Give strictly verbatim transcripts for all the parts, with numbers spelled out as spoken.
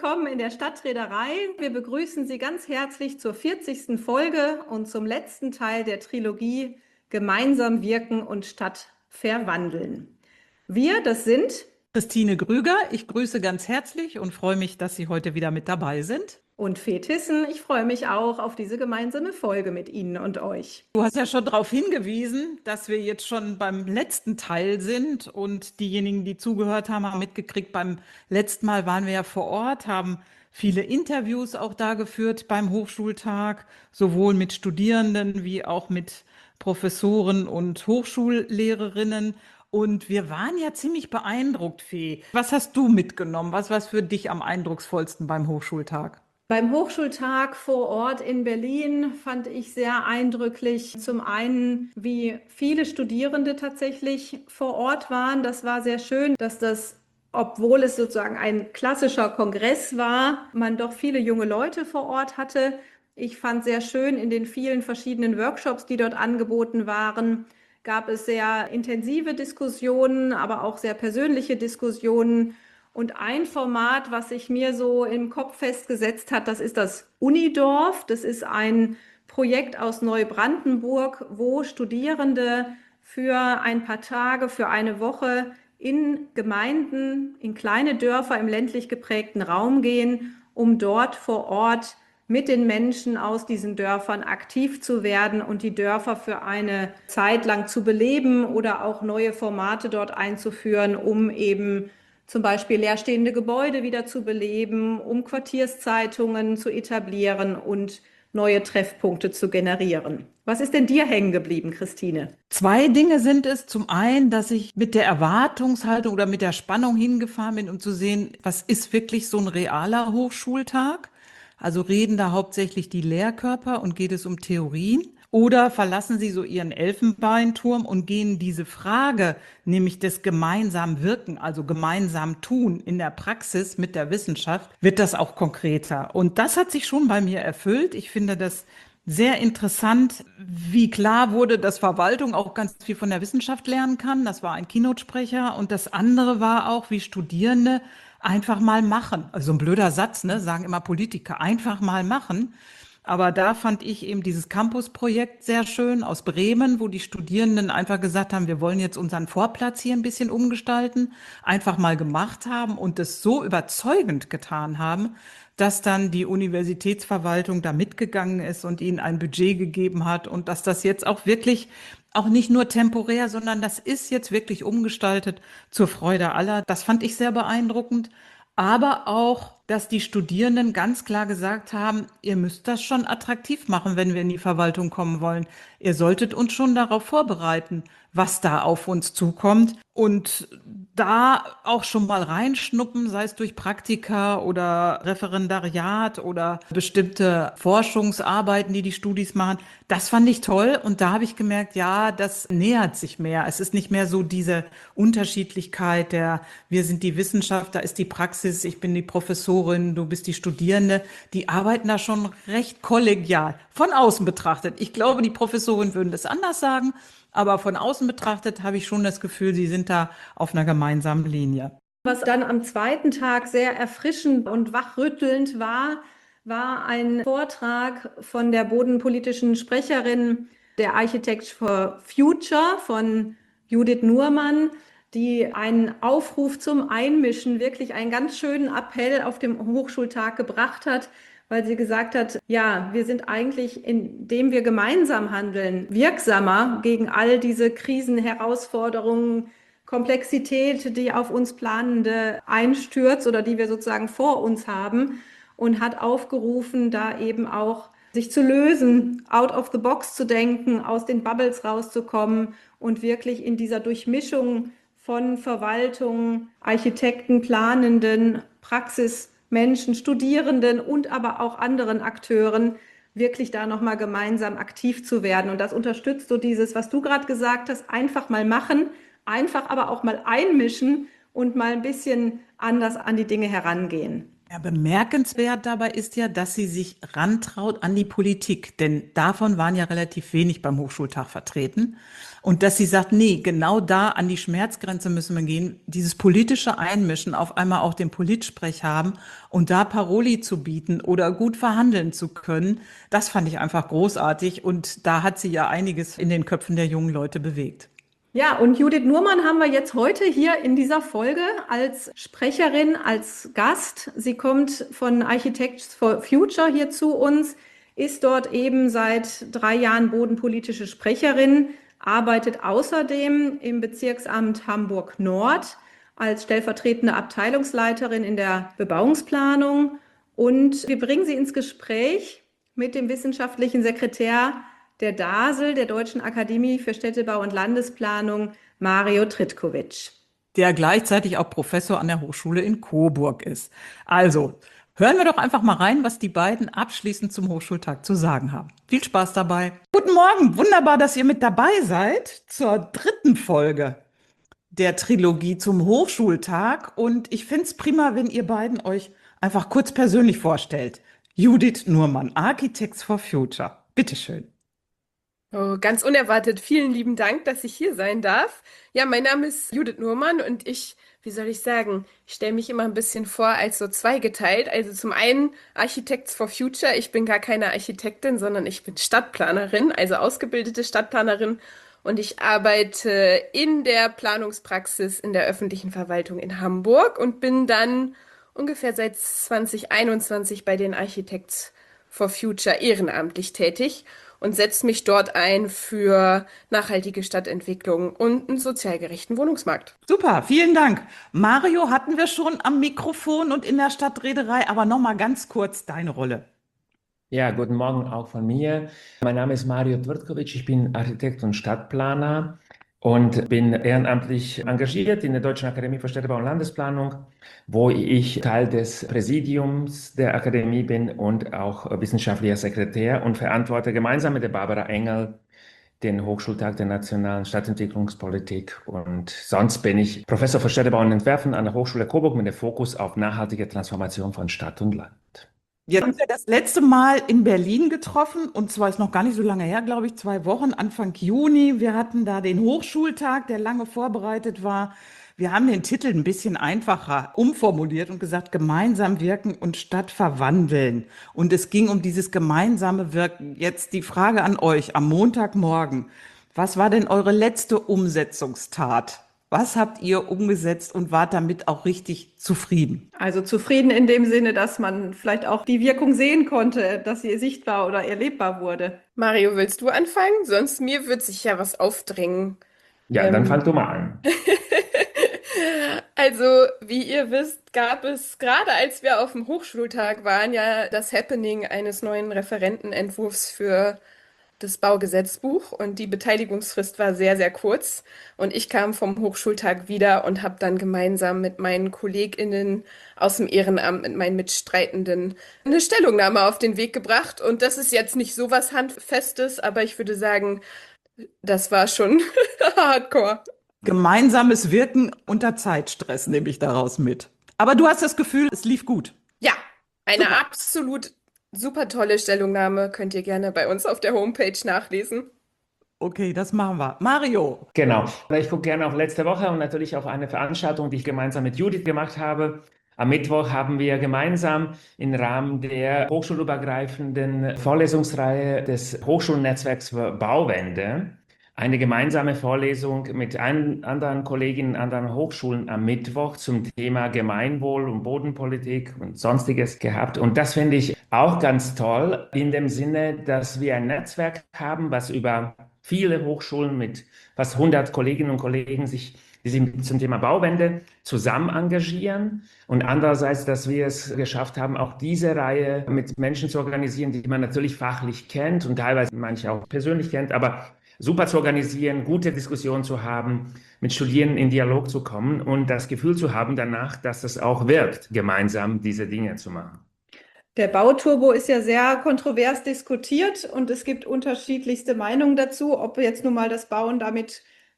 willkommen in der Stadtreederei. Wir begrüßen Sie ganz herzlich zur vierzigsten Folge und zum letzten Teil der Trilogie Gemeinsam wirken und Stadt verwandeln. Wir, das sind Christine Grüger, ich grüße ganz herzlich und freue mich, dass Sie heute wieder mit dabei sind. Und Fee Tissen. Ich freue mich auch auf diese gemeinsame Folge mit Ihnen und euch. Du hast ja schon darauf hingewiesen, dass wir jetzt schon beim letzten Teil sind und diejenigen, die zugehört haben, haben mitgekriegt, beim letzten Mal waren wir ja vor Ort, haben viele Interviews auch da geführt beim Hochschultag, sowohl mit Studierenden wie auch mit Professoren und Hochschullehrerinnen. Und wir waren ja ziemlich beeindruckt, Fee. Was hast du mitgenommen? Was war für dich am eindrucksvollsten beim Hochschultag? Beim Hochschultag vor Ort in Berlin fand ich sehr eindrücklich zum einen, wie viele Studierende tatsächlich vor Ort waren. Das war sehr schön, dass das, obwohl es sozusagen ein klassischer Kongress war, man doch viele junge Leute vor Ort hatte. Ich fand sehr schön, in den vielen verschiedenen Workshops, die dort angeboten waren, gab es sehr intensive Diskussionen, aber auch sehr persönliche Diskussionen. Und ein Format, was sich mir so im Kopf festgesetzt hat, das ist das Unidorf. Das ist ein Projekt aus Neubrandenburg, wo Studierende für ein paar Tage, für eine Woche in Gemeinden, in kleine Dörfer im ländlich geprägten Raum gehen, um dort vor Ort mit den Menschen aus diesen Dörfern aktiv zu werden und die Dörfer für eine Zeit lang zu beleben oder auch neue Formate dort einzuführen, um eben zum Beispiel leerstehende Gebäude wieder zu beleben, um Quartierszeitungen zu etablieren und neue Treffpunkte zu generieren. Was ist denn dir hängen geblieben, Christine? Zwei Dinge sind es. Zum einen, dass ich mit der Erwartungshaltung oder mit der Spannung hingefahren bin, um zu sehen, was ist wirklich so ein realer Hochschultag? Also reden da hauptsächlich die Lehrkörper und geht es um Theorien? Oder verlassen Sie so Ihren Elfenbeinturm und gehen diese Frage, nämlich des gemeinsamen Wirken, also gemeinsam tun in der Praxis mit der Wissenschaft, wird das auch konkreter. Und das hat sich schon bei mir erfüllt. Ich finde das sehr interessant, wie klar wurde, dass Verwaltung auch ganz viel von der Wissenschaft lernen kann. Das war ein Keynote-Sprecher. Und das andere war auch, wie Studierende einfach mal machen. Also ein blöder Satz, ne? Sagen immer Politiker, einfach mal machen. Aber da fand ich eben dieses Campus-Projekt sehr schön aus Bremen, wo die Studierenden einfach gesagt haben, wir wollen jetzt unseren Vorplatz hier ein bisschen umgestalten, einfach mal gemacht haben und es so überzeugend getan haben, dass dann die Universitätsverwaltung da mitgegangen ist und ihnen ein Budget gegeben hat und dass das jetzt auch wirklich, auch nicht nur temporär, sondern das ist jetzt wirklich umgestaltet zur Freude aller. Das fand ich sehr beeindruckend. Aber auch, dass die Studierenden ganz klar gesagt haben, ihr müsst das schon attraktiv machen, wenn wir in die Verwaltung kommen wollen. Ihr solltet uns schon darauf vorbereiten, was da auf uns zukommt. Und da auch schon mal reinschnuppen, sei es durch Praktika oder Referendariat oder bestimmte Forschungsarbeiten, die die Studis machen. Das fand ich toll. Und da habe ich gemerkt, ja, das nähert sich mehr. Es ist nicht mehr so diese Unterschiedlichkeit der, wir sind die Wissenschaft, da ist die Praxis, ich bin die Professorin, du bist die Studierende. Die arbeiten da schon recht kollegial, von außen betrachtet. Ich glaube, die Professoren würden das anders sagen. Aber von außen betrachtet habe ich schon das Gefühl, sie sind da auf einer gemeinsamen Linie. Was dann am zweiten Tag sehr erfrischend und wachrüttelnd war, war ein Vortrag von der bodenpolitischen Sprecherin der Architects for Future von Judith Nurmann, die einen Aufruf zum Einmischen, wirklich einen ganz schönen Appell auf dem Hochschultag gebracht hat, weil sie gesagt hat, ja, wir sind eigentlich, indem wir gemeinsam handeln, wirksamer gegen all diese Krisen, Herausforderungen, Komplexität, die auf uns Planende einstürzt oder die wir sozusagen vor uns haben, und hat aufgerufen, da eben auch sich zu lösen, out of the box zu denken, aus den Bubbles rauszukommen und wirklich in dieser Durchmischung von Verwaltung, Architekten, Planenden, Praxismenschen, Studierenden und aber auch anderen Akteuren wirklich da nochmal gemeinsam aktiv zu werden. Und das unterstützt so dieses, was du gerade gesagt hast, einfach mal machen, einfach aber auch mal einmischen und mal ein bisschen anders an die Dinge herangehen. Ja, bemerkenswert dabei ist ja, dass sie sich rantraut an die Politik, denn davon waren ja relativ wenig beim Hochschultag vertreten. Und dass sie sagt, nee, genau da an die Schmerzgrenze müssen wir gehen, dieses politische Einmischen, auf einmal auch den Politsprech haben und da Paroli zu bieten oder gut verhandeln zu können, das fand ich einfach großartig und da hat sie ja einiges in den Köpfen der jungen Leute bewegt. Ja, und Judith Nurmann haben wir jetzt heute hier in dieser Folge als Sprecherin, als Gast. Sie kommt von Architects for Future hier zu uns, ist dort eben seit drei Jahren bodenpolitische Sprecherin, arbeitet außerdem im Bezirksamt Hamburg Nord als stellvertretende Abteilungsleiterin in der Bebauungsplanung. Und wir bringen sie ins Gespräch mit dem wissenschaftlichen Sekretär der D A S L, der Deutschen Akademie für Städtebau und Landesplanung, Mario Tritkovic. Der gleichzeitig auch Professor an der Hochschule in Coburg ist. Also, hören wir doch einfach mal rein, was die beiden abschließend zum Hochschultag zu sagen haben. Viel Spaß dabei. Guten Morgen, wunderbar, dass ihr mit dabei seid zur dritten Folge der Trilogie zum Hochschultag. Und ich finde es prima, wenn ihr beiden euch einfach kurz persönlich vorstellt. Judith Nurmann, Architects for Future. Bitteschön. Oh, ganz unerwartet. Vielen lieben Dank, dass ich hier sein darf. Ja, mein Name ist Judith Nurmann und ich, wie soll ich sagen, ich stelle mich immer ein bisschen vor als so zweigeteilt. Also zum einen Architects for Future. Ich bin gar keine Architektin, sondern ich bin Stadtplanerin, also ausgebildete Stadtplanerin. Und ich arbeite in der Planungspraxis in der öffentlichen Verwaltung in Hamburg und bin dann ungefähr seit zwanzig einundzwanzig bei den Architects for Future ehrenamtlich tätig und setze mich dort ein für nachhaltige Stadtentwicklung und einen sozial gerechten Wohnungsmarkt. Super, vielen Dank. Mario hatten wir schon am Mikrofon und in der Stadtreederei, aber noch mal ganz kurz deine Rolle. Ja, guten Morgen auch von mir. Mein Name ist Mario Tvrtkovic, ich bin Architekt und Stadtplaner und bin ehrenamtlich engagiert in der Deutschen Akademie für Städtebau und Landesplanung, wo ich Teil des Präsidiums der Akademie bin und auch wissenschaftlicher Sekretär und verantworte gemeinsam mit der Barbara Engel den Hochschultag der nationalen Stadtentwicklungspolitik. Und sonst bin ich Professor für Städtebau und Entwerfen an der Hochschule Coburg mit dem Fokus auf nachhaltige Transformation von Stadt und Land. Wir haben uns ja das letzte Mal in Berlin getroffen und zwar ist noch gar nicht so lange her, glaube ich, zwei Wochen, Anfang Juni. Wir hatten da den Hochschultag, der lange vorbereitet war. Wir haben den Titel ein bisschen einfacher umformuliert und gesagt, gemeinsam wirken und Stadt verwandeln. Und es ging um dieses gemeinsame Wirken. Jetzt die Frage an euch am Montagmorgen. Was war denn eure letzte Umsetzungstat? Was habt ihr umgesetzt und wart damit auch richtig zufrieden? Also zufrieden in dem Sinne, dass man vielleicht auch die Wirkung sehen konnte, dass sie sichtbar oder erlebbar wurde. Mario, willst du anfangen? Sonst mir wird sich ja was aufdrängen. Ja, dann Ähm, fang du mal an. Also, wie ihr wisst, gab es gerade als wir auf dem Hochschultag waren, ja das Happening eines neuen Referentenentwurfs für das Baugesetzbuch und die Beteiligungsfrist war sehr, sehr kurz. Und ich kam vom Hochschultag wieder und habe dann gemeinsam mit meinen KollegInnen aus dem Ehrenamt, mit meinen Mitstreitenden, eine Stellungnahme auf den Weg gebracht. Und das ist jetzt nicht so was Handfestes, aber ich würde sagen, das war schon hardcore. Gemeinsames Wirken unter Zeitstress nehme ich daraus mit. Aber du hast das Gefühl, es lief gut. Ja, eine Super. absolut super tolle Stellungnahme. Könnt ihr gerne bei uns auf der Homepage nachlesen. Okay, das machen wir. Mario. Genau. Ich gucke gerne auf letzte Woche und natürlich auf eine Veranstaltung, die ich gemeinsam mit Judith gemacht habe. Am Mittwoch haben wir gemeinsam im Rahmen der hochschulübergreifenden Vorlesungsreihe des Hochschulnetzwerks für Bauwende eine gemeinsame Vorlesung mit ein, anderen Kolleginnen, anderen Hochschulen am Mittwoch zum Thema Gemeinwohl und Bodenpolitik und Sonstiges gehabt. Und das finde ich auch ganz toll in dem Sinne, dass wir ein Netzwerk haben, was über viele Hochschulen mit fast hundert Kolleginnen und Kollegen sich, die sich zum Thema Bauwende zusammen engagieren. Und andererseits, dass wir es geschafft haben, auch diese Reihe mit Menschen zu organisieren, die man natürlich fachlich kennt und teilweise manche auch persönlich kennt, aber super zu organisieren, gute Diskussionen zu haben, mit Studierenden in Dialog zu kommen und das Gefühl zu haben danach, dass es auch wirkt, gemeinsam diese Dinge zu machen. Der Bauturbo ist ja sehr kontrovers diskutiert und es gibt unterschiedlichste Meinungen dazu, ob jetzt nun mal das Bauen damit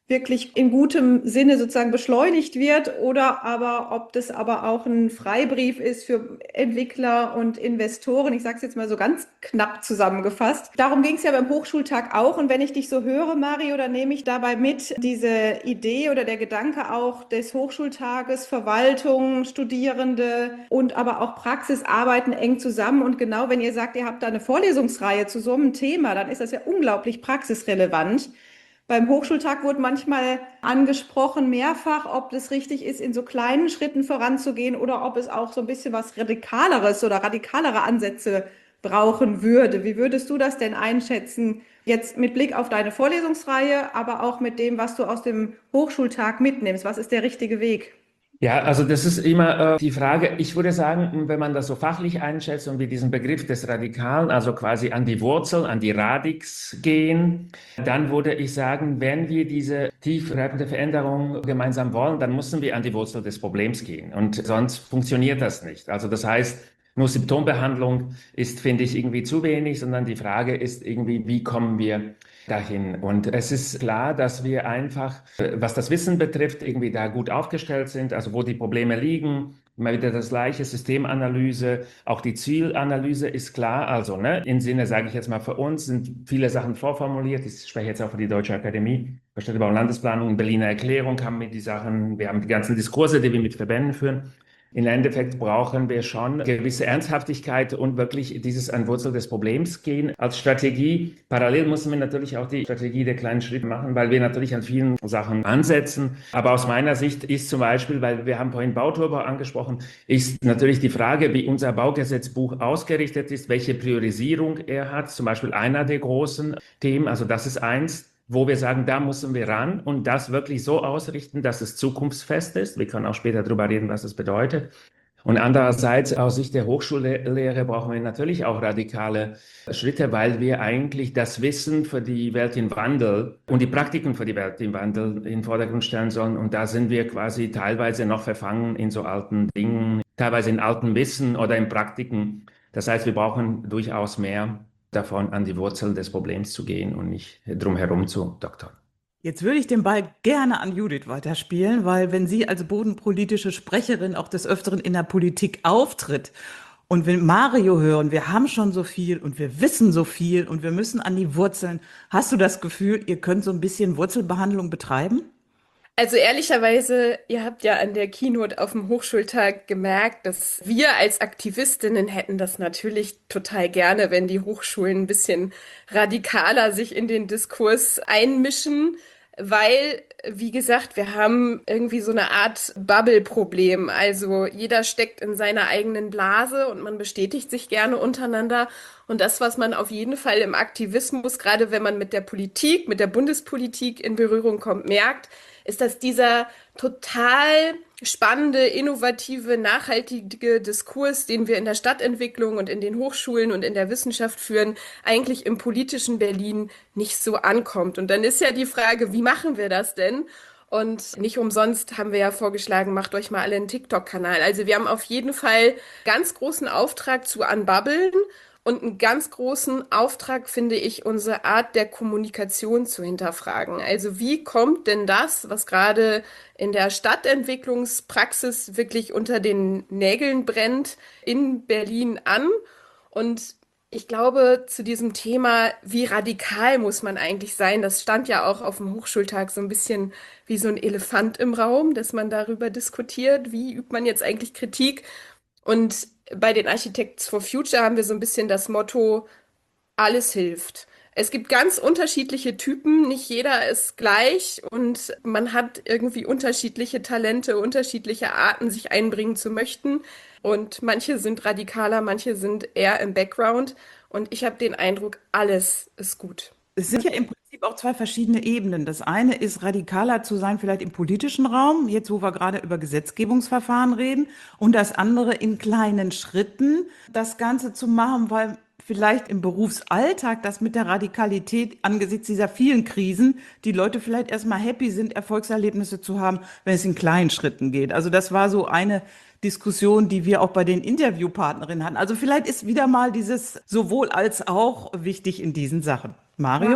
wirklich in gutem Sinne sozusagen beschleunigt wird oder aber ob das aber auch ein Freibrief ist für Entwickler und Investoren. Ich sage es jetzt mal so ganz knapp zusammengefasst. Darum ging es ja beim Hochschultag auch. Und wenn ich dich so höre, Mario, dann nehme ich dabei mit diese Idee oder der Gedanke auch des Hochschultages, Verwaltung, Studierende und aber auch Praxis arbeiten eng zusammen. Und genau wenn ihr sagt, ihr habt da eine Vorlesungsreihe zu so einem Thema, dann ist das ja unglaublich praxisrelevant. Beim Hochschultag wurde manchmal angesprochen, mehrfach, ob das richtig ist, in so kleinen Schritten voranzugehen oder ob es auch so ein bisschen was Radikaleres oder radikalere Ansätze brauchen würde. Wie würdest du das denn einschätzen, jetzt mit Blick auf deine Vorlesungsreihe, aber auch mit dem, was du aus dem Hochschultag mitnimmst? Was ist der richtige Weg? Ja, also das ist immer äh, die Frage. Ich würde sagen, wenn man das so fachlich einschätzt und wir diesen Begriff des Radikalen, also quasi an die Wurzel, an die Radix gehen, dann würde ich sagen, wenn wir diese tiefgreifende Veränderung gemeinsam wollen, dann müssen wir an die Wurzel des Problems gehen. Und sonst funktioniert das nicht. Also das heißt, nur Symptombehandlung ist, finde ich, irgendwie zu wenig, sondern die Frage ist irgendwie, wie kommen wir dahin? Und es ist klar, dass wir einfach, äh, was das Wissen betrifft, irgendwie da gut aufgestellt sind, also wo die Probleme liegen. Immer wieder das gleiche, Systemanalyse, auch die Zielanalyse ist klar. Also ne, im Sinne, sage ich jetzt mal, für uns sind viele Sachen vorformuliert. Ich spreche jetzt auch für die Deutsche Akademie für Städtebau und Landesplanung. In Berliner Erklärung haben wir die Sachen, wir haben die ganzen Diskurse, die wir mit Verbänden führen. Im Endeffekt brauchen wir schon gewisse Ernsthaftigkeit und wirklich dieses an Wurzel des Problems gehen als Strategie. Parallel müssen wir natürlich auch die Strategie der kleinen Schritte machen, weil wir natürlich an vielen Sachen ansetzen. Aber aus meiner Sicht ist zum Beispiel, weil wir haben vorhin Bauturbo angesprochen, ist natürlich die Frage, wie unser Baugesetzbuch ausgerichtet ist, welche Priorisierung er hat. Zum Beispiel einer der großen Themen, also das ist eins, wo wir sagen, da müssen wir ran und das wirklich so ausrichten, dass es zukunftsfest ist. Wir können auch später darüber reden, was das bedeutet. Und andererseits aus Sicht der Hochschullehre brauchen wir natürlich auch radikale Schritte, weil wir eigentlich das Wissen für die Welt im Wandel und die Praktiken für die Welt im Wandel in den Vordergrund stellen sollen. Und da sind wir quasi teilweise noch verfangen in so alten Dingen, teilweise in alten Wissen oder in Praktiken. Das heißt, wir brauchen durchaus mehr davon, an die Wurzel des Problems zu gehen und nicht drum herum zu doktern. Jetzt würde ich den Ball gerne an Judith weiterspielen, weil wenn sie als bodenpolitische Sprecherin auch des Öfteren in der Politik auftritt und wenn Mario hören, wir haben schon so viel und wir wissen so viel und wir müssen an die Wurzeln, hast du das Gefühl, ihr könnt so ein bisschen Wurzelbehandlung betreiben? Also ehrlicherweise, ihr habt ja an der Keynote auf dem Hochschultag gemerkt, dass wir als Aktivistinnen hätten das natürlich total gerne, wenn die Hochschulen ein bisschen radikaler sich in den Diskurs einmischen, weil, wie gesagt, wir haben irgendwie so eine Art Bubble-Problem. Also jeder steckt in seiner eigenen Blase und man bestätigt sich gerne untereinander. Und das, was man auf jeden Fall im Aktivismus, gerade wenn man mit der Politik, mit der Bundespolitik in Berührung kommt, merkt, ist, dass dieser total spannende, innovative, nachhaltige Diskurs, den wir in der Stadtentwicklung und in den Hochschulen und in der Wissenschaft führen, eigentlich im politischen Berlin nicht so ankommt. Und dann ist ja die Frage, wie machen wir das denn? Und nicht umsonst haben wir ja vorgeschlagen, macht euch mal alle einen TikTok-Kanal. Also wir haben auf jeden Fall ganz großen Auftrag zu Unbubbeln. Und einen ganz großen Auftrag finde ich, unsere Art der Kommunikation zu hinterfragen. Also wie kommt denn das, was gerade in der Stadtentwicklungspraxis wirklich unter den Nägeln brennt, in Berlin an? Und ich glaube, zu diesem Thema, wie radikal muss man eigentlich sein, das stand ja auch auf dem Hochschultag so ein bisschen wie so ein Elefant im Raum, dass man darüber diskutiert, wie übt man jetzt eigentlich Kritik? Und bei den Architects for Future haben wir so ein bisschen das Motto, alles hilft. Es gibt ganz unterschiedliche Typen, nicht jeder ist gleich und man hat irgendwie unterschiedliche Talente, unterschiedliche Arten, sich einbringen zu möchten. Und manche sind radikaler, manche sind eher im Background. Und ich habe den Eindruck, alles ist gut. Es sind ja im Prinzip auch zwei verschiedene Ebenen. Das eine ist, radikaler zu sein, vielleicht im politischen Raum, jetzt wo wir gerade über Gesetzgebungsverfahren reden. Und das andere, in kleinen Schritten das Ganze zu machen, weil vielleicht im Berufsalltag das mit der Radikalität angesichts dieser vielen Krisen die Leute vielleicht erstmal happy sind, Erfolgserlebnisse zu haben, wenn es in kleinen Schritten geht. Also das war so eine Diskussion, die wir auch bei den Interviewpartnerinnen hatten. Also vielleicht ist wieder mal dieses sowohl als auch wichtig in diesen Sachen. Mario? Mario,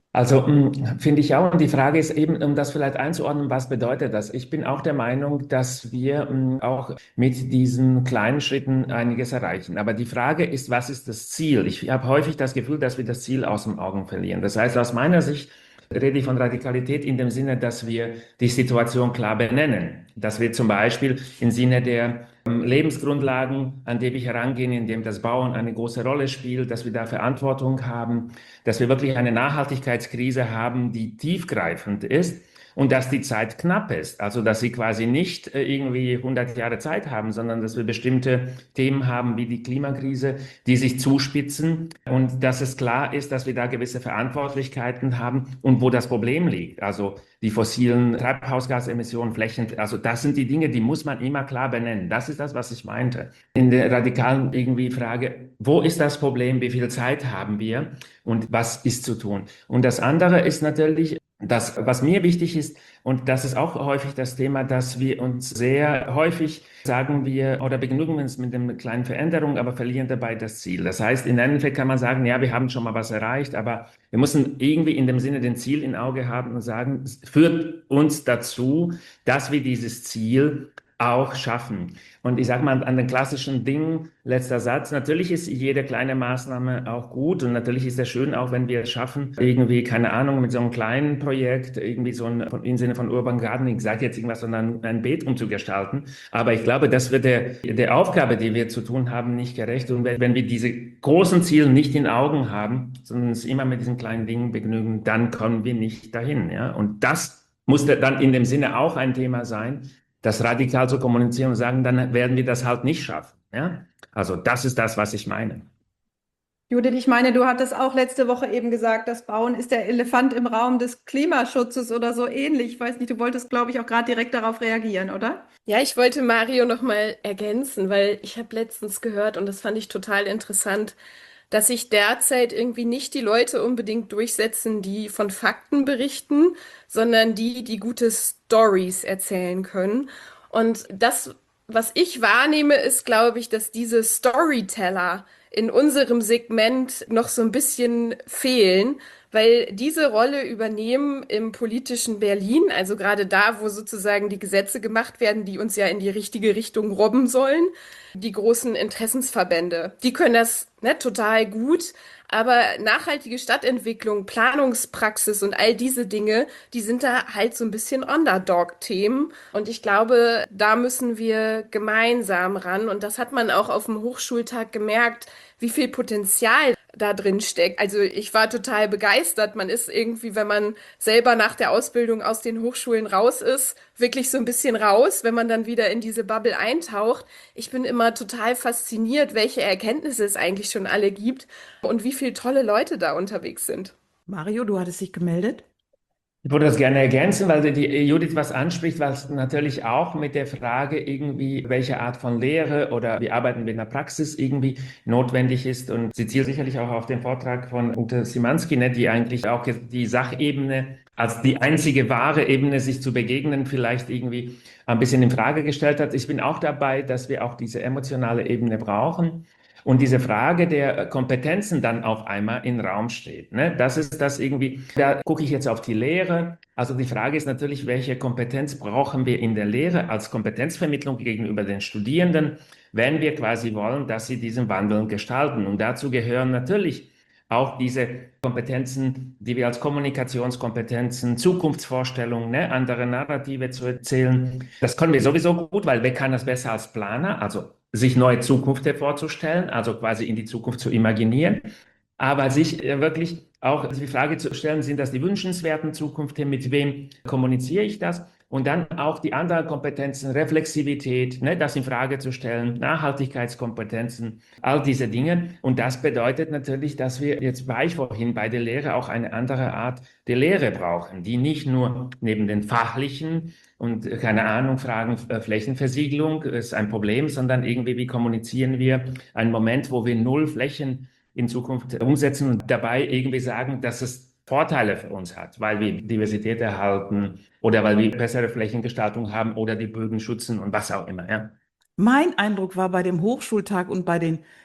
Also mh, finde ich auch. Und die Frage ist eben, um das vielleicht einzuordnen, was bedeutet das? Ich bin auch der Meinung, dass wir mh, auch mit diesen kleinen Schritten einiges erreichen. Aber die Frage ist, was ist das Ziel? Ich habe häufig das Gefühl, dass wir das Ziel aus den Augen verlieren. Das heißt, aus meiner Sicht rede ich von Radikalität in dem Sinne, dass wir die Situation klar benennen. Dass wir zum Beispiel im Sinne der ähm, Lebensgrundlagen, an die wir herangehen, indem das Bauen eine große Rolle spielt, dass wir da Verantwortung haben, dass wir wirklich eine Nachhaltigkeitskrise haben, die tiefgreifend ist und dass die Zeit knapp ist. Also, dass sie quasi nicht äh, irgendwie hundert Jahre Zeit haben, sondern dass wir bestimmte Themen haben wie die Klimakrise, die sich zuspitzen und dass es klar ist, dass wir da gewisse Verantwortlichkeiten haben und wo das Problem liegt. Also die fossilen Treibhausgasemissionen, Flächen, also das sind die Dinge, die muss man immer klar benennen. Das ist das, was ich meinte. In der radikalen irgendwie Frage, wo ist das Problem, wie viel Zeit haben wir und was ist zu tun? Und das andere ist natürlich, das, was mir wichtig ist, und das ist auch häufig das Thema, dass wir uns sehr häufig sagen wir oder begnügen uns mit einer kleinen Veränderung, aber verlieren dabei das Ziel. Das heißt, in einem Fall kann man sagen, ja, wir haben schon mal was erreicht, aber wir müssen irgendwie in dem Sinne den Ziel im Auge haben und sagen, es führt uns dazu, dass wir dieses Ziel auch schaffen. Und ich sage mal an den klassischen Dingen, letzter Satz, natürlich ist jede kleine Maßnahme auch gut und natürlich ist es schön, auch wenn wir es schaffen, irgendwie, keine Ahnung, mit so einem kleinen Projekt, irgendwie so ein, im Sinne von Urban Gardening, ich sage jetzt irgendwas, sondern ein Beet umzugestalten. Aber ich glaube, das wird der, der Aufgabe, die wir zu tun haben, nicht gerecht. Und wenn, wenn wir diese großen Ziele nicht in Augen haben, sondern uns immer mit diesen kleinen Dingen begnügen, dann kommen wir nicht dahin. Ja? Und das muss dann in dem Sinne auch ein Thema sein, das radikal zu kommunizieren und sagen, dann werden wir das halt nicht schaffen. Ja? Also das ist das, was ich meine. Judith, ich meine, du hattest auch letzte Woche eben gesagt, das Bauen ist der Elefant im Raum des Klimaschutzes oder so ähnlich. Ich weiß nicht, du wolltest, glaube ich, auch gerade direkt darauf reagieren, oder? Ja, ich wollte Mario noch mal ergänzen, weil ich habe letztens gehört und das fand ich total interessant, dass sich derzeit irgendwie nicht die Leute unbedingt durchsetzen, die von Fakten berichten, sondern die, die gute Stories erzählen können. Und das, was ich wahrnehme, ist, glaube ich, dass diese Storyteller in unserem Segment noch so ein bisschen fehlen, weil diese Rolle übernehmen im politischen Berlin, also gerade da, wo sozusagen die Gesetze gemacht werden, die uns ja in die richtige Richtung robben sollen, die großen Interessensverbände. Die können das, ne, total gut, aber nachhaltige Stadtentwicklung, Planungspraxis und all diese Dinge, die sind da halt so ein bisschen Underdog-Themen. Und ich glaube, da müssen wir gemeinsam ran. Und das hat man auch auf dem Hochschultag gemerkt, wie viel Potenzial da drin steckt. Also ich war total begeistert. Man ist irgendwie, wenn man selber nach der Ausbildung aus den Hochschulen raus ist, wirklich so ein bisschen raus, wenn man dann wieder in diese Bubble eintaucht. Ich bin immer total fasziniert, welche Erkenntnisse es eigentlich schon alle gibt und wie viele tolle Leute da unterwegs sind. Mario, du hattest dich gemeldet? Ich würde das gerne ergänzen, weil die Judith was anspricht, was natürlich auch mit der Frage irgendwie, welche Art von Lehre oder wie arbeiten wir in der Praxis irgendwie notwendig ist. Und sie zielt sicherlich auch auf den Vortrag von Ute Szymanski, ne, die eigentlich auch die Sachebene als die einzige wahre Ebene, sich zu begegnen, vielleicht irgendwie ein bisschen in Frage gestellt hat. Ich bin auch dabei, dass wir auch diese emotionale Ebene brauchen. Und diese Frage der Kompetenzen dann auf einmal im Raum steht. Ne? Das ist das irgendwie, da gucke ich jetzt auf die Lehre. Also die Frage ist natürlich, welche Kompetenz brauchen wir in der Lehre als Kompetenzvermittlung gegenüber den Studierenden, wenn wir quasi wollen, dass sie diesen Wandel gestalten. Und dazu gehören natürlich auch diese Kompetenzen, die wir als Kommunikationskompetenzen, Zukunftsvorstellungen, ne, andere Narrative zu erzählen. Das können wir sowieso gut, weil wer kann das besser als Planer? Also sich neue Zukunft vorzustellen, also quasi in die Zukunft zu imaginieren, aber sich äh, wirklich auch die Frage zu stellen, sind das die wünschenswerten Zukünfte, mit wem kommuniziere ich das? Und dann auch die anderen Kompetenzen, Reflexivität, ne, das in Frage zu stellen, Nachhaltigkeitskompetenzen, all diese Dinge. Und das bedeutet natürlich, dass wir jetzt, war ich vorhin bei der Lehre, auch eine andere Art der Lehre brauchen, die nicht nur neben den fachlichen und keine Ahnung, Fragen, äh, Flächenversiegelung ist ein Problem, sondern irgendwie, wie kommunizieren wir einen Moment, wo wir null Flächen in Zukunft umsetzen und dabei irgendwie sagen, dass es Vorteile für uns hat, weil wir Diversität erhalten oder weil wir bessere Flächengestaltung haben oder die Böden schützen und was auch immer. Ja. Mein Eindruck war bei dem Hochschultag und bei den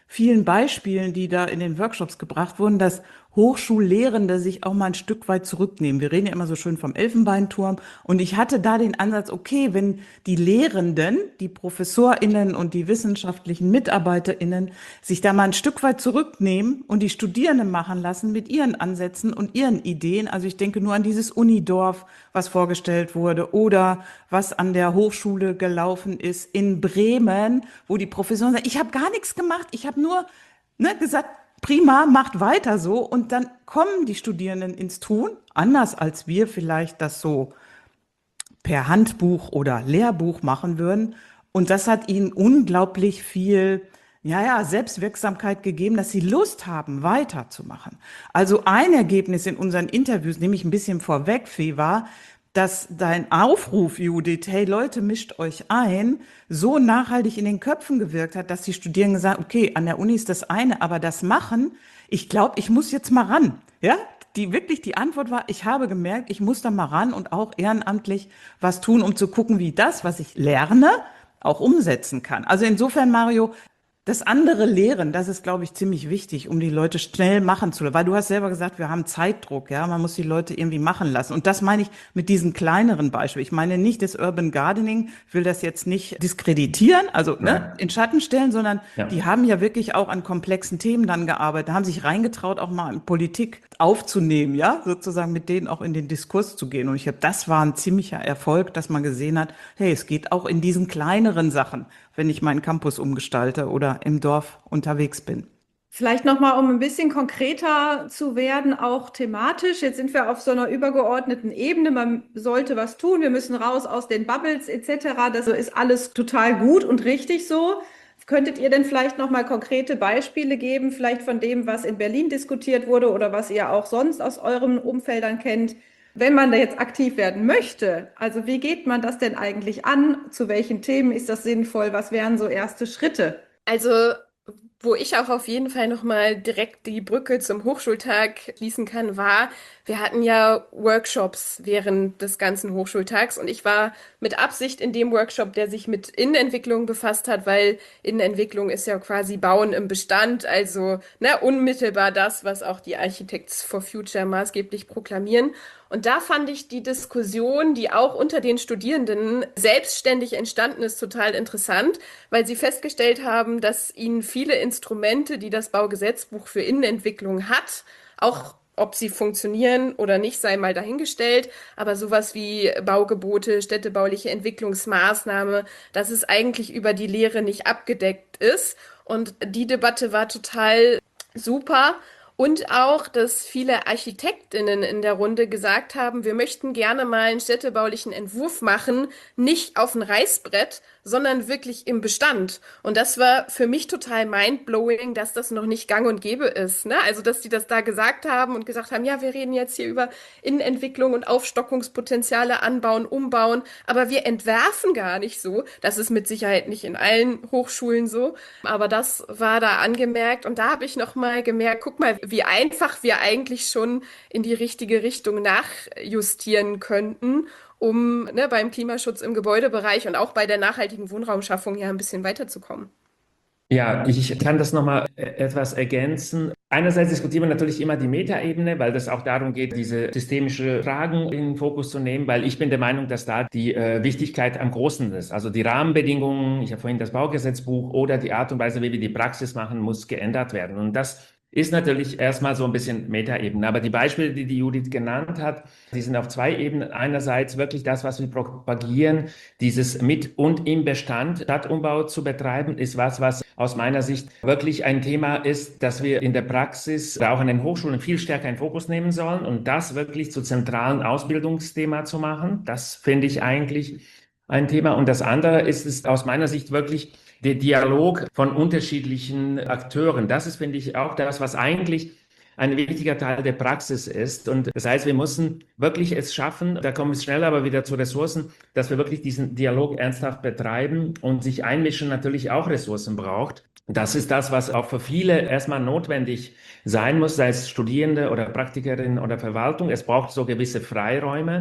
vielen Beispielen, die da in den Workshops gebracht wurden, dass Hochschullehrende sich auch mal ein Stück weit zurücknehmen. Wir reden ja immer so schön vom Elfenbeinturm. Und ich hatte da den Ansatz, okay, wenn die Lehrenden, die ProfessorInnen und die wissenschaftlichen MitarbeiterInnen sich da mal ein Stück weit zurücknehmen und die Studierenden machen lassen mit ihren Ansätzen und ihren Ideen. Also ich denke nur an dieses Unidorf, was vorgestellt wurde, oder was an der Hochschule gelaufen ist in Bremen, wo die Professoren sagen, ich habe gar nichts gemacht, ich habe nur ne, gesagt, prima, macht weiter so. Und dann kommen die Studierenden ins Tun, anders als wir vielleicht das so per Handbuch oder Lehrbuch machen würden. Und das hat ihnen unglaublich viel, ja, ja, Selbstwirksamkeit gegeben, dass sie Lust haben, weiterzumachen. Also ein Ergebnis in unseren Interviews, nehme ich ein bisschen vorweg, Fee, war, dass dein Aufruf, Judith, hey Leute, mischt euch ein, so nachhaltig in den Köpfen gewirkt hat, dass die Studierenden sagen, okay, an der Uni ist das eine, aber das Machen, ich glaube, ich muss jetzt mal ran. Ja, die wirklich die Antwort war, ich habe gemerkt, ich muss da mal ran und auch ehrenamtlich was tun, um zu gucken, wie das, was ich lerne, auch umsetzen kann. Also insofern, Mario, das andere Lehren, das ist, glaube ich, ziemlich wichtig, um die Leute schnell machen zu lassen. Weil du hast selber gesagt, wir haben Zeitdruck, ja, man muss die Leute irgendwie machen lassen. Und das meine ich mit diesen kleineren Beispielen. Ich meine nicht das Urban Gardening, ich will das jetzt nicht diskreditieren, also ne, in Schatten stellen, sondern ja. Die haben ja wirklich auch an komplexen Themen dann gearbeitet, haben sich reingetraut, auch mal in Politik aufzunehmen, ja, sozusagen mit denen auch in den Diskurs zu gehen. Und ich glaube, das war ein ziemlicher Erfolg, dass man gesehen hat, hey, es geht auch in diesen kleineren Sachen, wenn ich meinen Campus umgestalte oder im Dorf unterwegs bin. Vielleicht nochmal, um ein bisschen konkreter zu werden, auch thematisch. Jetzt sind wir auf so einer übergeordneten Ebene. Man sollte was tun. Wir müssen raus aus den Bubbles et cetera. Das ist alles total gut und richtig so. Könntet ihr denn vielleicht nochmal konkrete Beispiele geben, vielleicht von dem, was in Berlin diskutiert wurde oder was ihr auch sonst aus euren Umfeldern kennt? Wenn man da jetzt aktiv werden möchte, also wie geht man das denn eigentlich an? Zu welchen Themen ist das sinnvoll? Was wären so erste Schritte? Also, wo ich auch auf jeden Fall nochmal direkt die Brücke zum Hochschultag schließen kann, war, wir hatten ja Workshops während des ganzen Hochschultags und ich war mit Absicht in dem Workshop, der sich mit Innenentwicklung befasst hat, weil Innenentwicklung ist ja quasi Bauen im Bestand, also ne, unmittelbar das, was auch die Architects for Future maßgeblich proklamieren. Und da fand ich die Diskussion, die auch unter den Studierenden selbstständig entstanden ist, total interessant, weil sie festgestellt haben, dass ihnen viele Instrumente, die das Baugesetzbuch für Innenentwicklung hat, auch ob sie funktionieren oder nicht, sei mal dahingestellt, aber sowas wie Baugebote, städtebauliche Entwicklungsmaßnahme, dass es eigentlich über die Lehre nicht abgedeckt ist. Und die Debatte war total super. Und auch, dass viele Architektinnen in der Runde gesagt haben, wir möchten gerne mal einen städtebaulichen Entwurf machen, nicht auf ein Reißbrett, sondern wirklich im Bestand. Und das war für mich total mindblowing, dass das noch nicht gang und gäbe ist. Ne? Also, dass die das da gesagt haben und gesagt haben, ja, wir reden jetzt hier über Innenentwicklung und Aufstockungspotenziale anbauen, umbauen, aber wir entwerfen gar nicht so. Das ist mit Sicherheit nicht in allen Hochschulen so, aber das war da angemerkt. Und da habe ich noch mal gemerkt, guck mal, wie einfach wir eigentlich schon in die richtige Richtung nachjustieren könnten, um ne, beim Klimaschutz im Gebäudebereich und auch bei der nachhaltigen Wohnraumschaffung ja ein bisschen weiterzukommen. Ja, ich kann das nochmal etwas ergänzen. Einerseits diskutieren wir natürlich immer die Metaebene, weil das auch darum geht, diese systemische Fragen in den Fokus zu nehmen, weil ich bin der Meinung, dass da die äh, Wichtigkeit am großen ist. Also die Rahmenbedingungen, ich habe vorhin das Baugesetzbuch oder die Art und Weise, wie wir die Praxis machen, muss geändert werden. Und das ist natürlich erstmal so ein bisschen Metaebene. Aber die Beispiele, die die Judith genannt hat, die sind auf zwei Ebenen. Einerseits wirklich das, was wir propagieren, dieses mit und im Bestand Stadtumbau zu betreiben, ist was, was aus meiner Sicht wirklich ein Thema ist, dass wir in der Praxis, auch an den Hochschulen viel stärker in Fokus nehmen sollen und das wirklich zu zentralen Ausbildungsthema zu machen. Das finde ich eigentlich ein Thema. Und das andere ist es aus meiner Sicht wirklich der Dialog von unterschiedlichen Akteuren. Das ist, finde ich, auch das, was eigentlich ein wichtiger Teil der Praxis ist. Und das heißt, wir müssen wirklich es schaffen, da kommen wir schnell aber wieder zu Ressourcen, dass wir wirklich diesen Dialog ernsthaft betreiben und sich einmischen natürlich auch Ressourcen braucht. Das ist das, was auch für viele erstmal notwendig sein muss, sei es Studierende oder Praktikerinnen oder Verwaltung. Es braucht so gewisse Freiräume.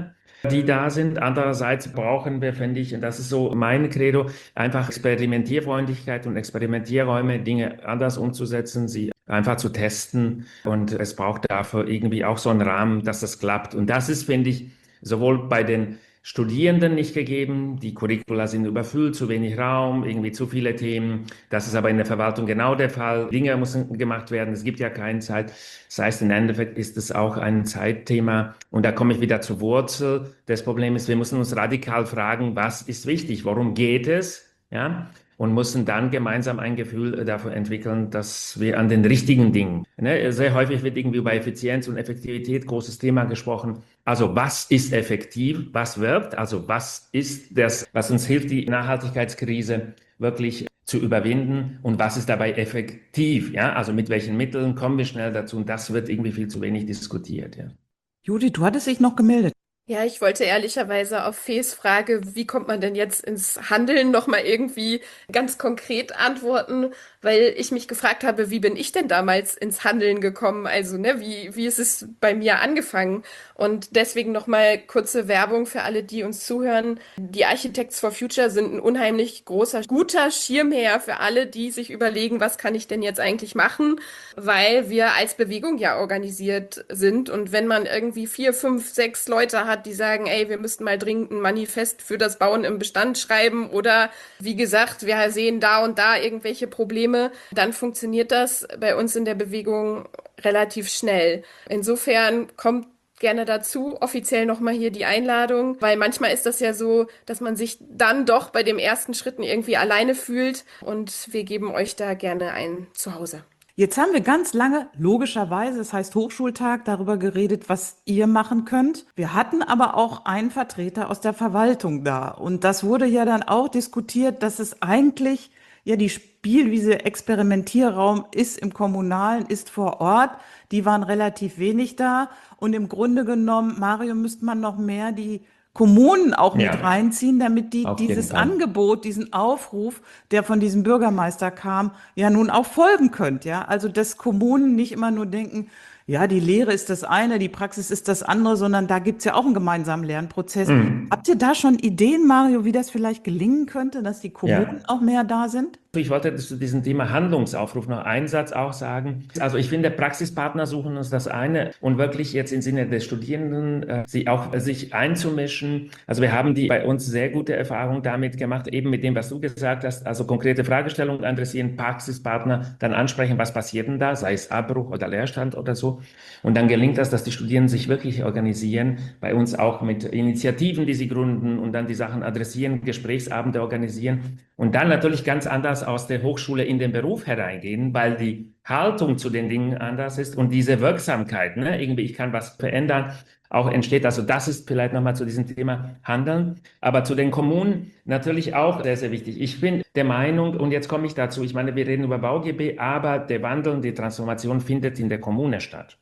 die da sind. Andererseits brauchen wir, finde ich, und das ist so mein Credo, einfach Experimentierfreundlichkeit und Experimentierräume, Dinge anders umzusetzen, sie einfach zu testen. Und es braucht dafür irgendwie auch so einen Rahmen, dass das klappt. Und das ist, finde ich, sowohl bei den Studierenden nicht gegeben, die Curricula sind überfüllt, zu wenig Raum, irgendwie zu viele Themen. Das ist aber in der Verwaltung genau der Fall. Dinge müssen gemacht werden, es gibt ja keine Zeit. Das heißt, im Endeffekt ist es auch ein Zeitthema. Und da komme ich wieder zur Wurzel des Problems. Wir müssen uns radikal fragen, was ist wichtig, worum geht es? Ja? Und müssen dann gemeinsam ein Gefühl dafür entwickeln, dass wir an den richtigen Dingen, ne, sehr häufig wird irgendwie über Effizienz und Effektivität großes Thema gesprochen. Also was ist effektiv, was wirkt, also was ist das, was uns hilft, die Nachhaltigkeitskrise wirklich zu überwinden und was ist dabei effektiv, ja, also mit welchen Mitteln kommen wir schnell dazu und das wird irgendwie viel zu wenig diskutiert, ja. Judith, du hattest dich noch gemeldet. Ja, ich wollte ehrlicherweise auf Fees Frage, wie kommt man denn jetzt ins Handeln, nochmal irgendwie ganz konkret antworten, weil ich mich gefragt habe, wie bin ich denn damals ins Handeln gekommen? Also, ne, wie, wie ist es bei mir angefangen? Und deswegen nochmal kurze Werbung für alle, die uns zuhören. Die Architects for Future sind ein unheimlich großer, guter Schirmherr für alle, die sich überlegen, was kann ich denn jetzt eigentlich machen? Weil wir als Bewegung ja organisiert sind. Und wenn man irgendwie vier, fünf, sechs Leute hat, die sagen, ey, wir müssten mal dringend ein Manifest für das Bauen im Bestand schreiben oder wie gesagt, wir sehen da und da irgendwelche Probleme, dann funktioniert das bei uns in der Bewegung relativ schnell. Insofern kommt gerne dazu, offiziell nochmal hier die Einladung, weil manchmal ist das ja so, dass man sich dann doch bei den ersten Schritten irgendwie alleine fühlt und wir geben euch da gerne ein Zuhause. Jetzt haben wir ganz lange, logischerweise, das heißt Hochschultag, darüber geredet, was ihr machen könnt. Wir hatten aber auch einen Vertreter aus der Verwaltung da. Und das wurde ja dann auch diskutiert, dass es eigentlich ja die Spielwiese Experimentierraum ist im Kommunalen, ist vor Ort. Die waren relativ wenig da. Und im Grunde genommen, Mario, müsste man noch mehr die Kommunen auch mit Ja, reinziehen, damit die auf jeden dieses Fall. Angebot, diesen Aufruf, der von diesem Bürgermeister kam, ja nun auch folgen könnt, ja. Also, dass Kommunen nicht immer nur denken, ja, die Lehre ist das eine, die Praxis ist das andere, sondern da gibt's ja auch einen gemeinsamen Lernprozess. Mhm. Habt ihr da schon Ideen, Mario, wie das vielleicht gelingen könnte, dass die Ja. Kommunen auch mehr da sind? Ich wollte zu diesem Thema Handlungsaufruf noch einen Satz auch sagen. Also ich finde, Praxispartner suchen ist das eine und wirklich jetzt im Sinne des Studierenden, äh, sie auch äh, sich einzumischen. Also wir haben die bei uns sehr gute Erfahrung damit gemacht, eben mit dem, was du gesagt hast, also konkrete Fragestellungen adressieren, Praxispartner dann ansprechen, was passiert denn da, sei es Abbruch oder Leerstand oder so. Und dann gelingt das, dass die Studierenden sich wirklich organisieren, bei uns auch mit Initiativen, die sie gründen und dann die Sachen adressieren, Gesprächsabende organisieren und dann natürlich ganz anders aus der Hochschule in den Beruf hereingehen, weil die Haltung zu den Dingen anders ist und diese Wirksamkeit, ne, irgendwie ich kann was verändern, auch entsteht. Also das ist vielleicht nochmal zu diesem Thema Handeln, aber zu den Kommunen natürlich auch sehr, sehr wichtig. Ich bin der Meinung, und jetzt komme ich dazu, ich meine, wir reden über BauGB, aber der Wandel und die Transformation findet in der Kommune statt.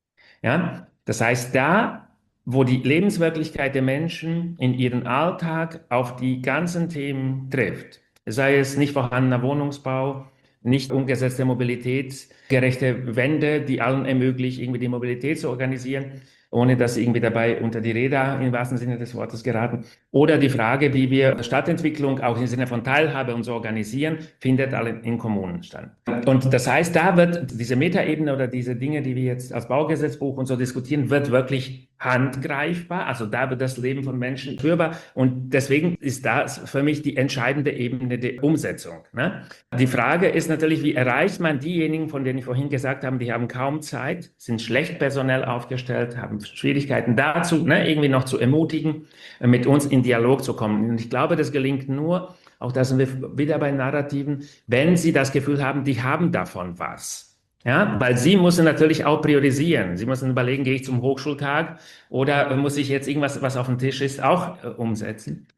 Ja, das heißt, da, wo die Lebenswirklichkeit der Menschen in ihren Alltag auf die ganzen Themen trifft, sei es nicht vorhandener Wohnungsbau, nicht umgesetzte mobilitätsgerechte Wände, die allen ermöglicht, irgendwie die Mobilität zu organisieren, ohne dass sie irgendwie dabei unter die Räder im wahrsten Sinne des Wortes geraten. Oder die Frage, wie wir Stadtentwicklung auch im Sinne von Teilhabe und so organisieren, findet alle in Kommunen statt. Und das heißt, da wird diese Metaebene oder diese Dinge, die wir jetzt als Baugesetzbuch und so diskutieren, wird wirklich handgreifbar. Also da wird das Leben von Menschen spürbar. Und deswegen ist das für mich die entscheidende Ebene der Umsetzung. Ne? Die Frage ist natürlich, wie erreicht man diejenigen, von denen ich vorhin gesagt habe, die haben kaum Zeit, sind schlecht personell aufgestellt, haben Schwierigkeiten dazu, ne, irgendwie noch zu ermutigen, mit uns in Dialog zu kommen. Und ich glaube, das gelingt nur, auch da sind wir wieder bei Narrativen, wenn sie das Gefühl haben, die haben davon was. Ja, weil sie müssen natürlich auch priorisieren. Sie müssen überlegen, gehe ich zum Hochschultag oder muss ich jetzt irgendwas, was auf dem Tisch ist, auch äh, umsetzen.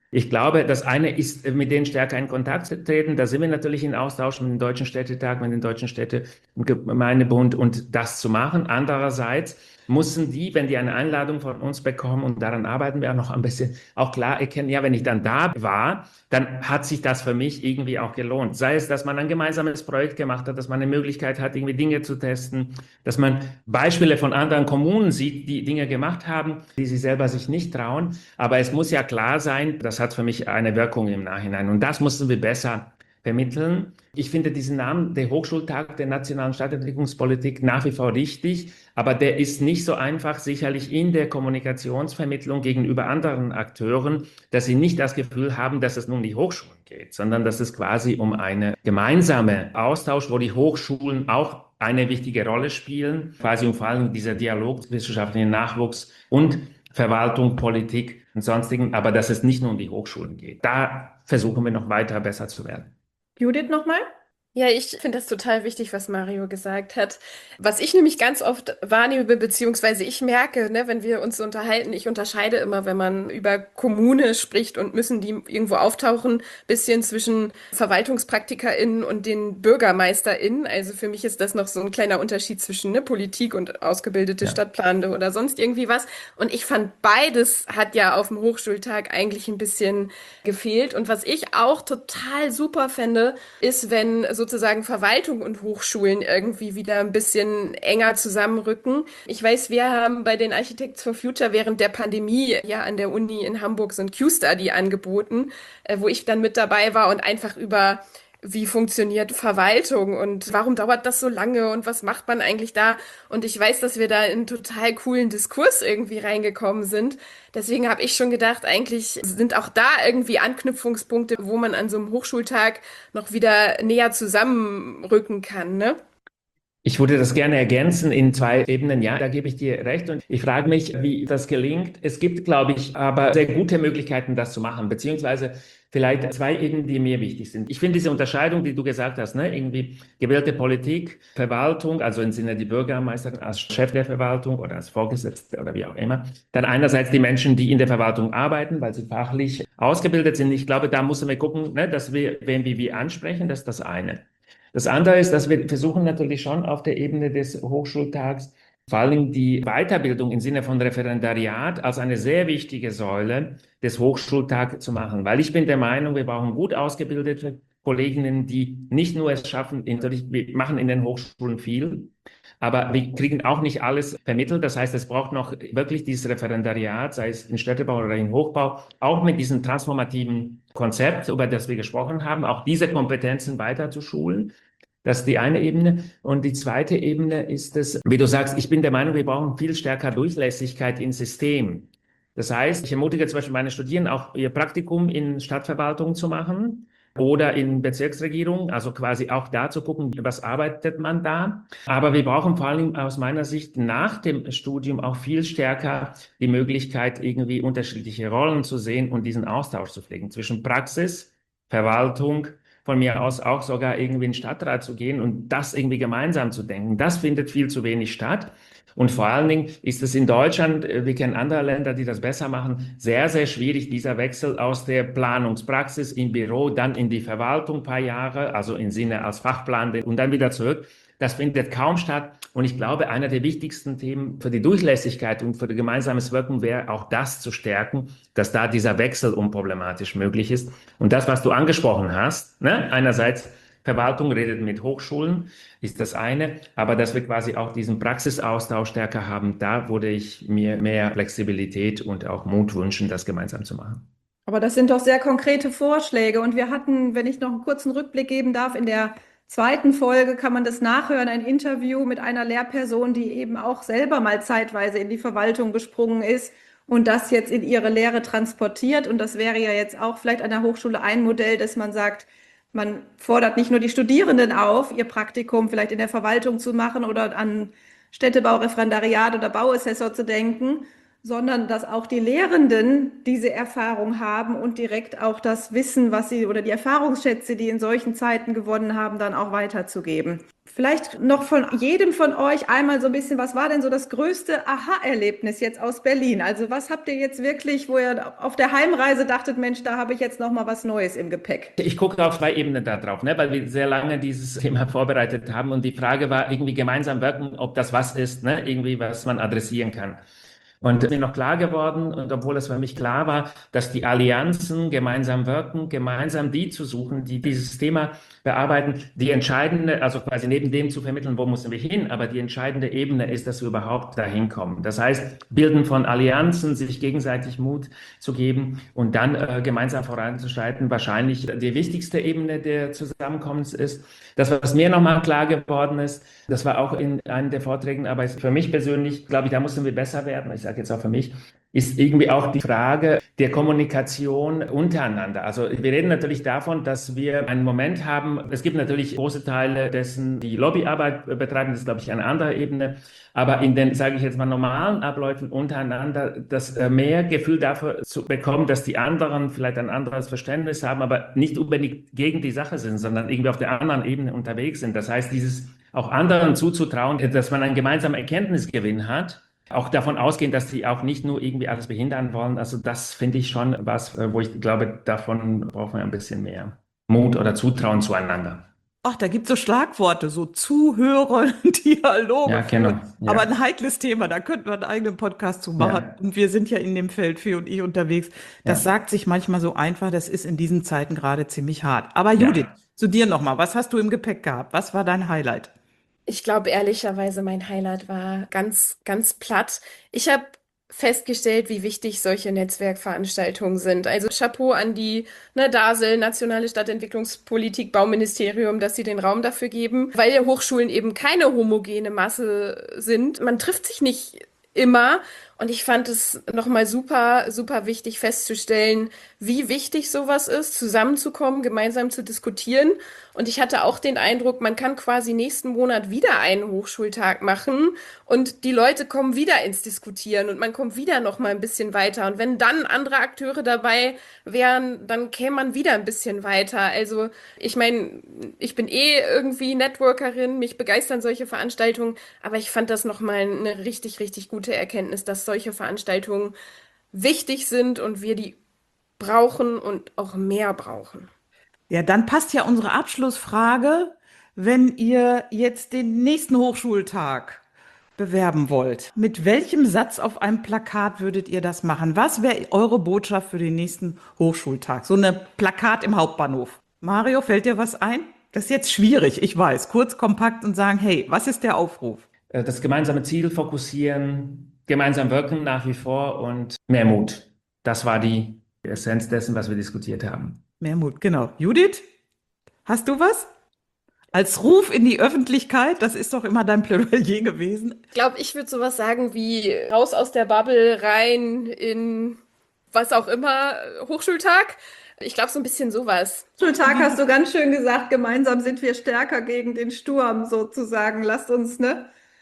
Ich glaube, das eine ist, äh, mit denen stärker in Kontakt zu treten. Da sind wir natürlich in Austausch mit dem Deutschen Städtetag, mit dem Deutschen Städte- und Gemeindebund und das zu machen. Andererseits müssen die, wenn die eine Einladung von uns bekommen, und daran arbeiten wir auch noch ein bisschen, auch klar erkennen, ja, wenn ich dann da war, dann hat sich das für mich irgendwie auch gelohnt. Sei es, dass man ein gemeinsames Projekt gemacht hat, dass man eine Möglichkeit hat, irgendwie Dinge zu testen, dass man Beispiele von anderen Kommunen sieht, die Dinge gemacht haben, die sie selber sich nicht trauen. Aber es muss ja klar sein, das hat für mich eine Wirkung im Nachhinein. Und das mussten wir besser vermitteln. Ich finde diesen Namen, der Hochschultag der nationalen Stadtentwicklungspolitik, nach wie vor richtig, aber der ist nicht so einfach, sicherlich in der Kommunikationsvermittlung gegenüber anderen Akteuren, dass sie nicht das Gefühl haben, dass es nun um die Hochschulen geht, sondern dass es quasi um eine gemeinsame Austausch, wo die Hochschulen auch eine wichtige Rolle spielen, quasi um vor allem dieser Dialog wissenschaftlichen Nachwuchs und Verwaltung, Politik und sonstigen, aber dass es nicht nur um die Hochschulen geht. Da versuchen wir noch weiter besser zu werden. Judith nochmal? Ja, ich finde das total wichtig, was Mario gesagt hat. Was ich nämlich ganz oft wahrnehme, beziehungsweise ich merke, ne, wenn wir uns so unterhalten, ich unterscheide immer, wenn man über Kommune spricht und müssen die irgendwo auftauchen, bisschen zwischen VerwaltungspraktikerInnen und den BürgermeisterInnen. Also für mich ist das noch so ein kleiner Unterschied zwischen ne, Politik und ausgebildete Ja. Stadtplanende oder sonst irgendwie was. Und ich fand, beides hat ja auf dem Hochschultag eigentlich ein bisschen gefehlt. Und was ich auch total super fände, ist, wenn sozusagen Verwaltung und Hochschulen irgendwie wieder ein bisschen enger zusammenrücken. Ich weiß, wir haben bei den Architects for Future während der Pandemie ja an der Uni in Hamburg so ein Q-Study angeboten, äh, wo ich dann mit dabei war und einfach über wie funktioniert Verwaltung und warum dauert das so lange und was macht man eigentlich da? Und ich weiß, dass wir da in einen total coolen Diskurs irgendwie reingekommen sind. Deswegen habe ich schon gedacht, eigentlich sind auch da irgendwie Anknüpfungspunkte, wo man an so einem Hochschultag noch wieder näher zusammenrücken kann, ne? Ich würde das gerne ergänzen in zwei Ebenen. Ja, da gebe ich dir recht. Und ich frage mich, wie das gelingt. Es gibt, glaube ich, aber sehr gute Möglichkeiten, das zu machen, beziehungsweise vielleicht zwei Ebenen, die mir wichtig sind. Ich finde diese Unterscheidung, die du gesagt hast, ne, irgendwie gewählte Politik, Verwaltung, also im Sinne die Bürgermeisterin als Chef der Verwaltung oder als Vorgesetzte oder wie auch immer. Dann einerseits die Menschen, die in der Verwaltung arbeiten, weil sie fachlich ausgebildet sind. Ich glaube, da müssen wir gucken, ne, dass wir, wen wir wie ansprechen, das ist das eine. Das andere ist, dass wir versuchen natürlich schon auf der Ebene des Hochschultags vor allem die Weiterbildung im Sinne von Referendariat als eine sehr wichtige Säule des Hochschultags zu machen. Weil ich bin der Meinung, wir brauchen gut ausgebildete Kolleginnen, die nicht nur es schaffen, natürlich, wir machen in den Hochschulen viel, aber wir kriegen auch nicht alles vermittelt. Das heißt, es braucht noch wirklich dieses Referendariat, sei es in Städtebau oder in Hochbau, auch mit diesem transformativen Konzept, über das wir gesprochen haben, auch diese Kompetenzen weiter zu schulen. Das ist die eine Ebene. Und die zweite Ebene ist es, wie du sagst, ich bin der Meinung, wir brauchen viel stärker Durchlässigkeit ins System. Das heißt, ich ermutige zum Beispiel meine Studierenden auch ihr Praktikum in Stadtverwaltung zu machen oder in Bezirksregierung, also quasi auch da zu gucken, was arbeitet man da. Aber wir brauchen vor allem aus meiner Sicht nach dem Studium auch viel stärker die Möglichkeit, irgendwie unterschiedliche Rollen zu sehen und diesen Austausch zu pflegen zwischen Praxis, Verwaltung, von mir aus auch sogar irgendwie in den Stadtrat zu gehen und das irgendwie gemeinsam zu denken. Das findet viel zu wenig statt. Und vor allen Dingen ist es in Deutschland, wir kennen andere Länder, die das besser machen, sehr, sehr schwierig, dieser Wechsel aus der Planungspraxis im Büro, dann in die Verwaltung ein paar Jahre, also im Sinne als Fachplaner und dann wieder zurück. Das findet kaum statt. Und ich glaube, einer der wichtigsten Themen für die Durchlässigkeit und für das gemeinsames Wirken wäre auch das zu stärken, dass da dieser Wechsel unproblematisch möglich ist. Und das, was du angesprochen hast, ne? Einerseits Verwaltung redet mit Hochschulen, ist das eine, aber dass wir quasi auch diesen Praxisaustausch stärker haben, da würde ich mir mehr Flexibilität und auch Mut wünschen, das gemeinsam zu machen. Aber das sind doch sehr konkrete Vorschläge. Und wir hatten, wenn ich noch einen kurzen Rückblick geben darf, in der zweiten Folge kann man das nachhören, ein Interview mit einer Lehrperson, die eben auch selber mal zeitweise in die Verwaltung gesprungen ist und das jetzt in ihre Lehre transportiert. Und das wäre ja jetzt auch vielleicht an der Hochschule ein Modell, dass man sagt, man fordert nicht nur die Studierenden auf, ihr Praktikum vielleicht in der Verwaltung zu machen oder an Städtebau, Referendariat oder Bauassessor zu denken, sondern dass auch die Lehrenden diese Erfahrung haben und direkt auch das Wissen, was sie oder die Erfahrungsschätze, die in solchen Zeiten gewonnen haben, dann auch weiterzugeben. Vielleicht noch von jedem von euch einmal so ein bisschen, was war denn so das größte Aha-Erlebnis jetzt aus Berlin? Also was habt ihr jetzt wirklich, wo ihr auf der Heimreise dachtet, Mensch, da habe ich jetzt noch mal was Neues im Gepäck? Ich gucke auf zwei Ebenen da drauf, ne, weil wir sehr lange dieses Thema vorbereitet haben und die Frage war irgendwie gemeinsam wirken, ob das was ist, ne, irgendwie was man adressieren kann. Und mir noch klar geworden, und obwohl es für mich klar war, dass die Allianzen gemeinsam wirken, gemeinsam die zu suchen, die dieses Thema bearbeiten, die entscheidende, also quasi neben dem zu vermitteln, wo müssen wir hin, aber die entscheidende Ebene ist, dass wir überhaupt dahin kommen. Das heißt, Bilden von Allianzen, sich gegenseitig Mut zu geben und dann äh, gemeinsam voranzuschreiten, wahrscheinlich die wichtigste Ebene der Zusammenkommens ist. Das, was mir nochmal klar geworden ist, das war auch in einem der Vorträgen, aber für mich persönlich, glaube ich, da müssen wir besser werden. Ich sage jetzt auch für mich, ist irgendwie auch die Frage der Kommunikation untereinander. Also wir reden natürlich davon, dass wir einen Moment haben, es gibt natürlich große Teile dessen, die Lobbyarbeit betreiben, das ist, glaube ich, eine andere Ebene, aber in den, sage ich jetzt mal, normalen Abläufen untereinander, das äh, mehr Gefühl dafür zu bekommen, dass die anderen vielleicht ein anderes Verständnis haben, aber nicht unbedingt gegen die Sache sind, sondern irgendwie auf der anderen Ebene unterwegs sind. Das heißt, dieses auch anderen zuzutrauen, dass man einen gemeinsamen Erkenntnisgewinn hat, auch davon ausgehen, dass die auch nicht nur irgendwie alles behindern wollen. Also das finde ich schon was, wo ich glaube, davon brauchen wir ein bisschen mehr Mut oder Zutrauen zueinander. Ach, da gibt es so Schlagworte, so Zuhören, Dialoge. Ja, genau. Ja. Aber ein heikles Thema, da könnten wir einen eigenen Podcast zu machen. Ja. Und wir sind ja in dem Feld, Fee und ich, unterwegs. Das ja. sagt sich manchmal so einfach, das ist in diesen Zeiten gerade ziemlich hart. Aber Judith, ja. zu dir nochmal, was hast du im Gepäck gehabt? Was war dein Highlight? Ich glaube, ehrlicherweise, mein Highlight war ganz, ganz platt. Ich habe festgestellt, wie wichtig solche Netzwerkveranstaltungen sind. Also Chapeau an die ne, D A S L, Nationale Stadtentwicklungspolitik, Bauministerium, dass sie den Raum dafür geben, weil Hochschulen eben keine homogene Masse sind. Man trifft sich nicht immer. Und ich fand es nochmal super, super wichtig festzustellen, wie wichtig sowas ist, zusammenzukommen, gemeinsam zu diskutieren. Und ich hatte auch den Eindruck, man kann quasi nächsten Monat wieder einen Hochschultag machen und die Leute kommen wieder ins Diskutieren und man kommt wieder noch mal ein bisschen weiter. Und wenn dann andere Akteure dabei wären, dann käme man wieder ein bisschen weiter. Also ich meine, ich bin eh irgendwie Networkerin, mich begeistern solche Veranstaltungen, aber ich fand das nochmal eine richtig, richtig gute Erkenntnis, dass solche Veranstaltungen wichtig sind und wir die brauchen und auch mehr brauchen. Ja, dann passt ja unsere Abschlussfrage, wenn ihr jetzt den nächsten Hochschultag bewerben wollt. Mit welchem Satz auf einem Plakat würdet ihr das machen? Was wäre eure Botschaft für den nächsten Hochschultag? So ein Plakat im Hauptbahnhof. Mario, fällt dir was ein? Das ist jetzt schwierig, ich weiß. Kurz, kompakt und sagen, hey, was ist der Aufruf? Das gemeinsame Ziel fokussieren, gemeinsam wirken nach wie vor und mehr Mut. Das war die Essenz dessen, was wir diskutiert haben. Mehr Mut, genau. Judith, hast du was? Als Ruf in die Öffentlichkeit, das ist doch immer dein Plädoyer gewesen. Ich glaube, ich würde sowas sagen wie raus aus der Bubble, rein in was auch immer, Hochschultag. Ich glaube, so ein bisschen sowas. Hochschultag hast du ganz schön gesagt, gemeinsam sind wir stärker gegen den Sturm sozusagen. Lasst uns, ne?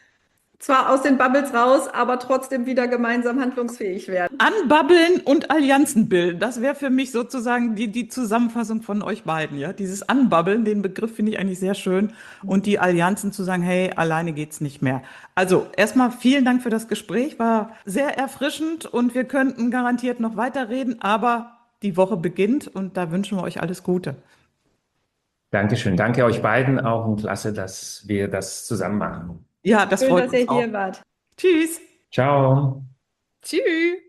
Zwar aus den Bubbles raus, aber trotzdem wieder gemeinsam handlungsfähig werden. Anbabbeln und Allianzen bilden, das wäre für mich sozusagen die, die Zusammenfassung von euch beiden. Ja, dieses Anbabbeln, den Begriff finde ich eigentlich sehr schön. Und die Allianzen zu sagen, hey, alleine geht's nicht mehr. Also erstmal vielen Dank für das Gespräch, war sehr erfrischend und wir könnten garantiert noch weiterreden, aber die Woche beginnt und da wünschen wir euch alles Gute. Dankeschön, danke euch beiden auch und klasse, dass wir das zusammen machen. Ja, das Schön, freut dass ihr uns auch. hier wart. Tschüss. Ciao. Tschüss.